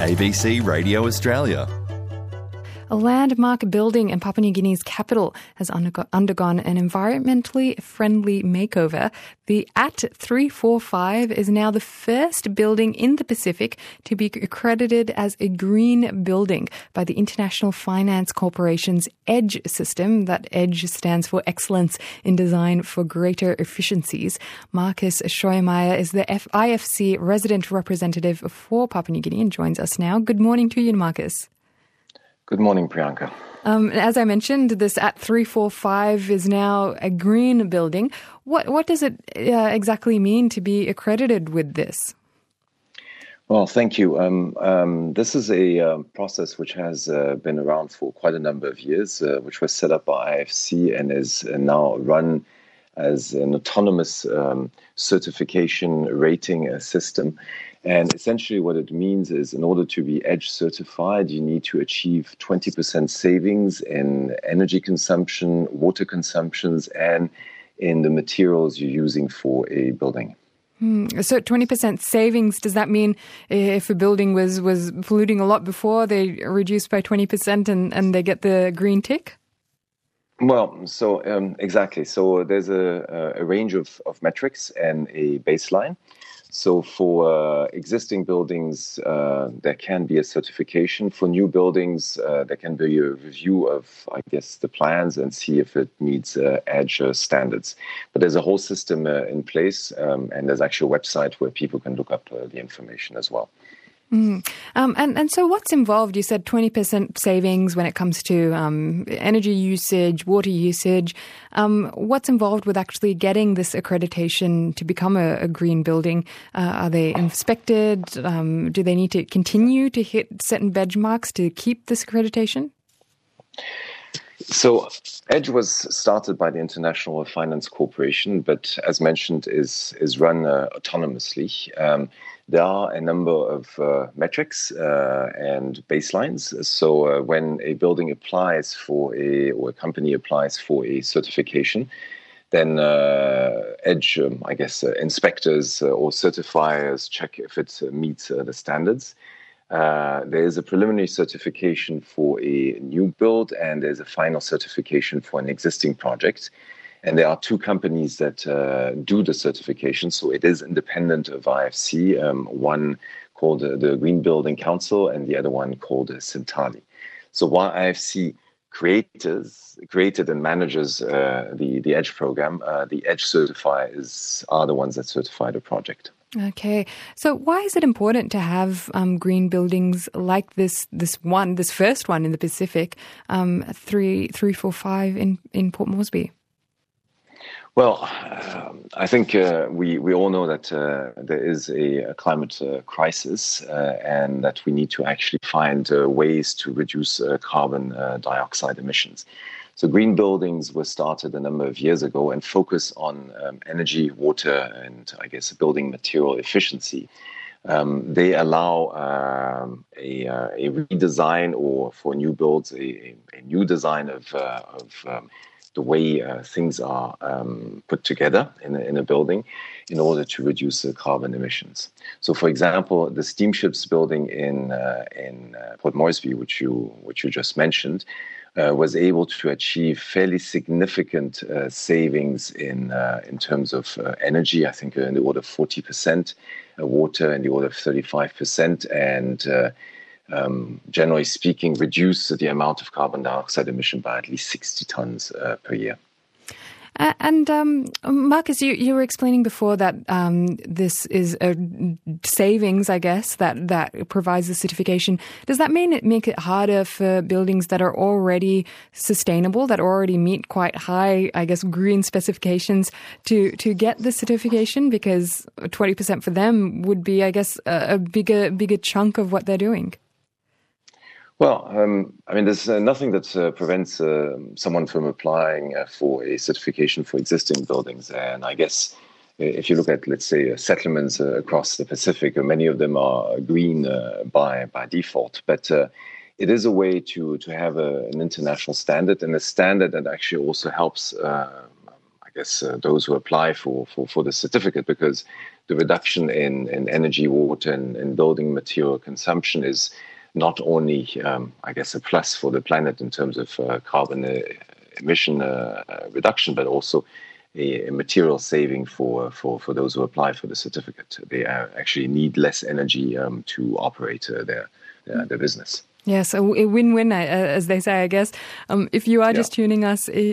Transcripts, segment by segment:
ABC Radio Australia. A landmark building in Papua New Guinea's capital has undergone an environmentally friendly makeover. The AT 345 is now the first building in the Pacific to be accredited as a green building by the International Finance Corporation's EDGE system. That EDGE stands for Excellence in Design for Greater Efficiencies. Marcus Scheuermeier is the IFC resident representative for Papua New Guinea and joins us now. Good morning to you, Marcus. Good morning, Priyanka. As I mentioned, this AT 345 is now a green building. What does it exactly mean to be accredited with this? Well, thank you. This is a process which has been around for quite a number of years, which was set up by IFC and is now run as an autonomous certification rating system. And essentially what it means is in order to be EDGE certified, you need to achieve 20% savings in energy consumption, water consumptions, and in the materials you're using for a building. So 20% savings, does that mean if a building was polluting a lot before, they reduce by 20% and they get the green tick? Well, so exactly. So there's a range of metrics and a baseline. So for existing buildings, there can be a certification. For new buildings, there can be a review of, I guess, the plans and see if it meets EDGE standards. But there's a whole system in place, and there's actually a website where people can look up the information as well. And so what's involved? You said 20% savings when it comes to energy usage, water usage. What's involved with actually getting this accreditation to become a green building? Are they inspected? Do they need to continue to hit certain benchmarks to keep this accreditation? So EDGE was started by the International Finance Corporation, but as mentioned, is run autonomously. There are a number of metrics and baselines. So when a building applies or a company applies for a certification, then EDGE, inspectors or certifiers check if it meets the standards. There is a preliminary certification for a new build, and there's a final certification for an existing project. And there are two companies that do the certification, so it is independent of IFC, one called the Green Building Council and the other one called Sintali. So while IFC created and manages the EDGE program, the EDGE certifiers are the ones that certify the project. Okay. So why is it important to have green buildings like this first one in the Pacific, 345 in Port Moresby? Well, I think we all know that there is a climate crisis and that we need to actually find ways to reduce carbon dioxide emissions. So green buildings were started a number of years ago and focus on energy, water, and I guess building material efficiency. They allow a redesign or for new builds, a new design of the way things are put together in a building in order to reduce the carbon emissions. So, for example, the steamships building in Port Moresby, which you just mentioned, was able to achieve fairly significant savings in terms of energy. I think in the order of 40%, water in the order of 35%, and generally speaking, reduce the amount of carbon dioxide emission by at least 60 tons per year. And Marcus, you were explaining before that this is a savings, I guess, that provides the certification. Does that make it harder for buildings that are already sustainable, that already meet quite high, I guess, green specifications to get the certification? Because 20% for them would be, I guess, a bigger chunk of what they're doing. Well, there's nothing that prevents someone from applying for a certification for existing buildings. And I guess if you look at, let's say, settlements across the Pacific, many of them are green by default. But it is a way to have an international standard, and a standard that actually also helps, those who apply for the certificate, because the reduction in energy, water, and building material consumption is not only, a plus for the planet in terms of carbon emission reduction, but also a material saving for those who apply for the certificate. They actually need less energy to operate their business. Yes, a win-win, as they say, I guess. If you are just tuning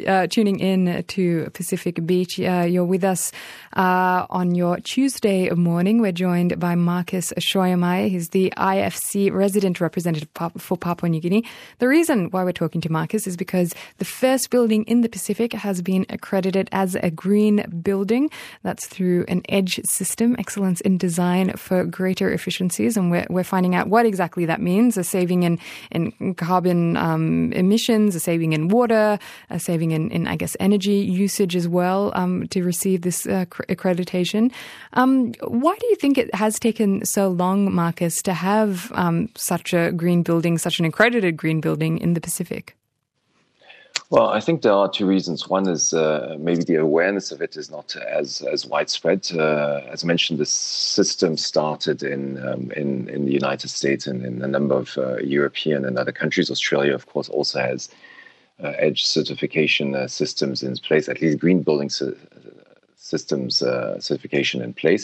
in to Pacific Beach, you're with us on your Tuesday morning. We're joined by Marcus Scheuermeier. He's the IFC resident representative for Papua New Guinea. The reason why we're talking to Marcus is because the first building in the Pacific has been accredited as a green building. That's through an EDGE system, Excellence in Design for Greater Efficiencies. And we're finding out what exactly that means, a saving in carbon emissions, a saving in water, a saving in energy usage as well, to receive this accreditation. Why do you think it has taken so long, Marcus, to have such a green building, such an accredited green building in the Pacific? Well, I think there are two reasons. One is maybe the awareness of it is not as widespread. As mentioned, this system started in the United States and in a number of European and other countries. Australia, of course, also has EDGE certification systems in place, at least green building systems certification in place.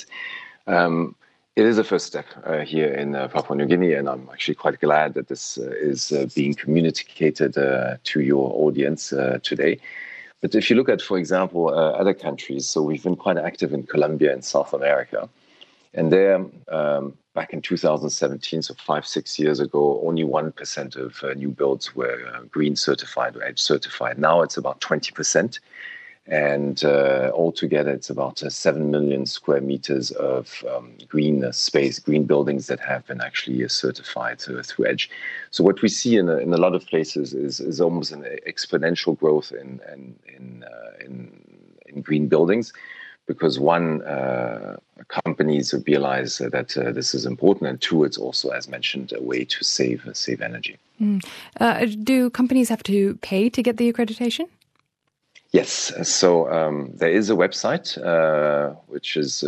It is a first step here in Papua New Guinea, and I'm actually quite glad that this is being communicated to your audience today. But if you look at, for example, other countries, so we've been quite active in Colombia and South America, and there, back in 2017, so 5-6 years ago, only 1% of new builds were green certified or EDGE certified. Now it's about 20%. And altogether, it's about 7 million square meters of green space, green buildings that have been actually certified through EDGE. So what we see in a lot of places is almost an exponential growth in green buildings, because one, companies realize that this is important, and two, it's also, as mentioned, a way to save energy. Do companies have to pay to get the accreditation? Yes, so there is a website, which is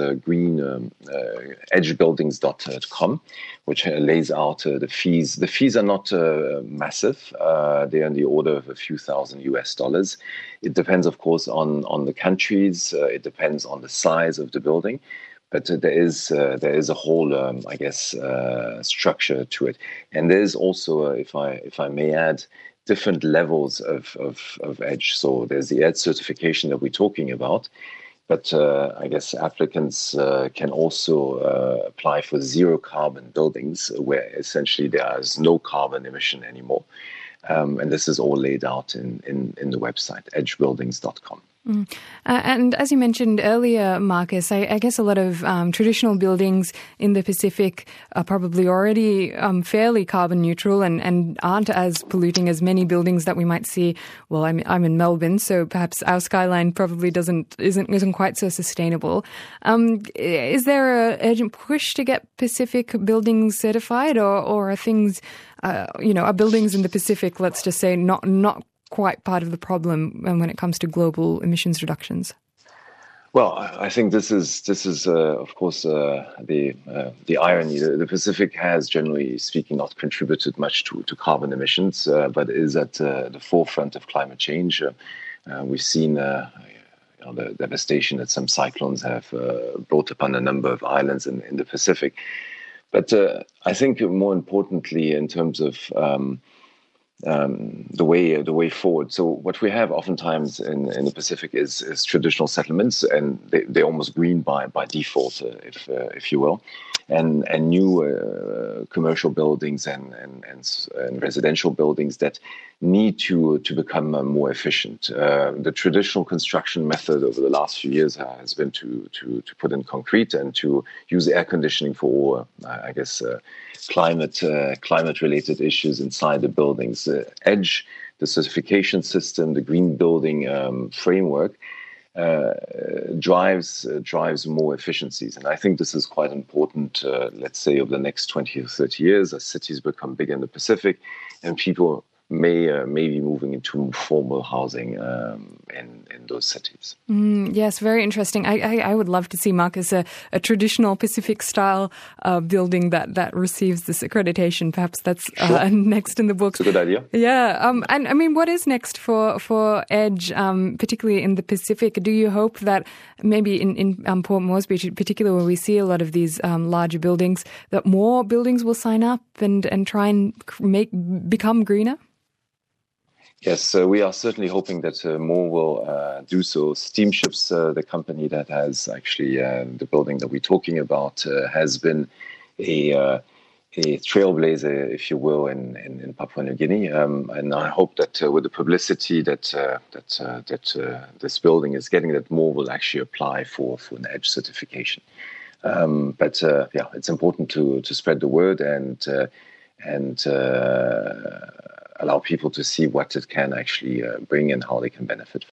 edgebuildings.com, which lays out the fees. The fees are not massive. They're in the order of a few $1,000 US. It depends, of course, on the countries. It depends on the size of the building. But there is a whole, structure to it. And there's also, if I may add, different levels of EDGE. So there's the EDGE certification that we're talking about, but applicants can also apply for zero carbon buildings, where essentially there is no carbon emission anymore. And this is all laid out in the website, edgebuildings.com. And as you mentioned earlier, Marcus, I guess a lot of traditional buildings in the Pacific are probably already fairly carbon neutral and aren't as polluting as many buildings that we might see. Well, I'm in Melbourne, so perhaps our skyline probably isn't quite so sustainable. Is there an urgent push to get Pacific buildings certified, or are things, are buildings in the Pacific, let's just say, not quite part of the problem when it comes to global emissions reductions? Well, I think this is of course the irony. The Pacific has, generally speaking, not contributed much to carbon emissions, but is at the forefront of climate change. We've seen the devastation that some cyclones have brought upon a number of islands in the Pacific. But I think more importantly, in terms of the way forward. So what we have oftentimes in the Pacific is traditional settlements, and they're almost green by default, if you will, and new commercial buildings and residential buildings that need to become more efficient. The traditional construction method over the last few years has been to put in concrete and to use air conditioning for climate-related issues inside the buildings. EDGE, the certification system, the green building framework, drives more efficiencies. And I think this is quite important, let's say, over the next 20 or 30 years, as cities become bigger in the Pacific and people may be moving into formal housing in those cities. Yes, very interesting. I would love to see Marcus a traditional Pacific style building that receives this accreditation. Perhaps that's next in the books. It's a good idea. Yeah, and I mean, what is next for Edge, particularly in the Pacific? Do you hope that maybe in Port Moresby, in particular, where we see a lot of these larger buildings, that more buildings will sign up and try and become greener? Yes, we are certainly hoping that more will do so. Steamships, the company that has actually the building that we're talking about, has been a trailblazer, if you will, in Papua New Guinea. And I hope that with the publicity that this building is getting, that more will actually apply for an EDGE certification. But it's important to spread the word and allow people to see what it can actually bring and how they can benefit